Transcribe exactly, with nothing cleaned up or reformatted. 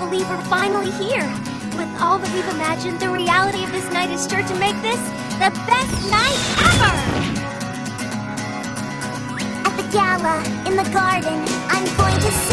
believe we're finally here. With all that we've imagined, the reality of this night is sure to make this the best night ever! At the gala, in the garden, I'm going to